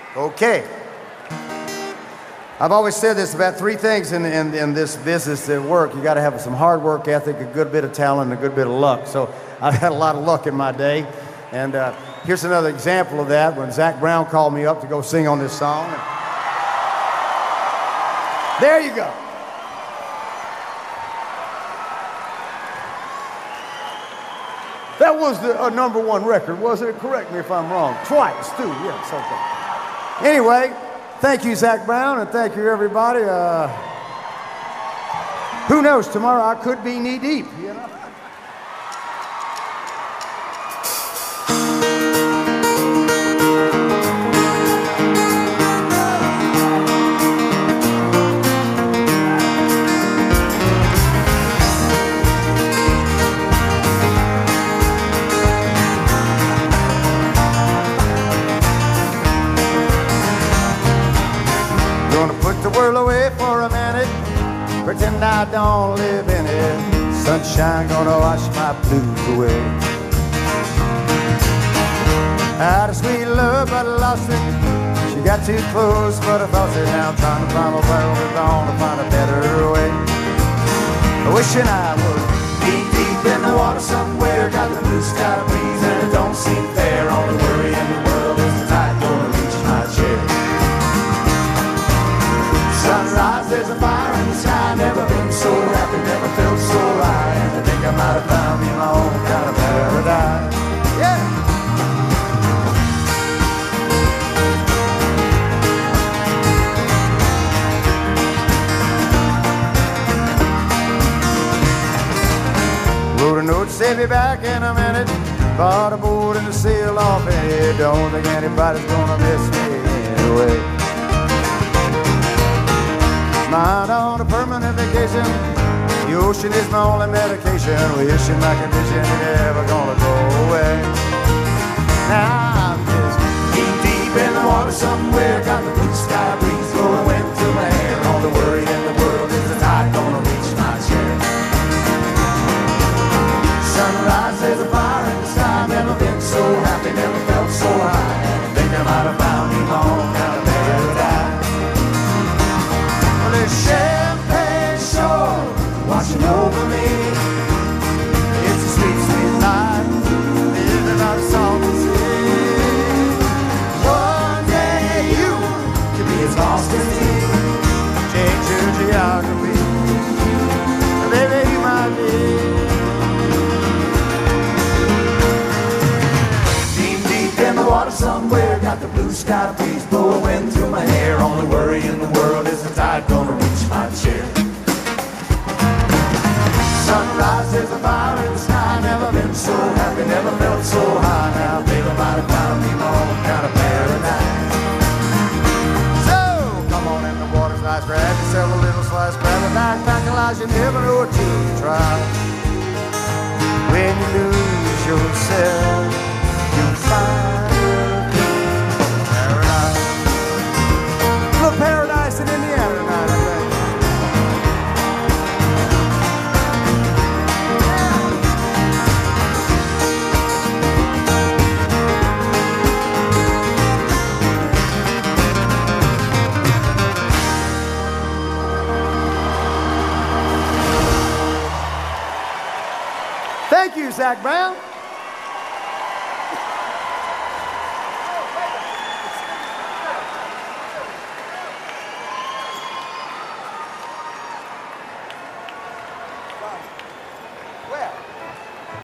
Okay. I've always said this about three things in this business at work. You got to have some hard work ethic, a good bit of talent, and a good bit of luck. So I've had a lot of luck in my day. And here's another example of that when Zac Brown called me up to go sing on this song. There you go. That was the #1 record, wasn't it? Correct me if I'm wrong. Twice, too. Yes, okay. Anyway, thank you, Zac Brown, and thank you, everybody. Who knows? Tomorrow I could be knee deep, you know? Gonna put the world away for a minute, pretend I don't live in it. Sunshine gonna wash my blues away. Had a sweet love, but I lost it. She got too close, but I lost it. Now I'm trying to find a world we're gonna find a better way. Wishing I would be deep in the water somewhere. Got the blue sky breeze and it don't seem fair. All the worry in the world is the tide gonna reach my chair. Sunrise, there's a fire in the sky. Never been so happy, never felt so right. And I think I might have found me my own kind of paradise. Yeah. Wrote a note, save me back in a minute. Bought a boat and a sail off ahead. Don't think anybody's gonna miss me anyway. Mind on a permanent vacation. The ocean is my only medication. Wishing my condition ain't ever gonna go away. Now I'm just deep in the water somewhere. Got the blue sky breeze blowing wind through my hair. All the worry in the world is the tide gonna reach my chair. Sunrise, there's a fire in the sky. Never been so happy, never felt so high. Think I might have found me my own kind of paradise. There's champagne shore washing over me. It's a sweet, sweet life, living out a song to sing. One day you can be as lost as me. Change your geography, baby, you might be. Deep, deep in the water somewhere. Got the blue sky breeze blowing wind through my hair. Only worry in the world is the tide gonna reach my chair. Sunrise, there's a fire in the sky. Never been so happy, never felt so high. Now baby might have found me my own kind of paradise. So come on in, the water's nice. Grab yourself a little slice. Grab a backpack and lies. You never know what you'll try. When you lose yourself, you'll find paradise in Indiana tonight, I think. Thank you, Zac Brown.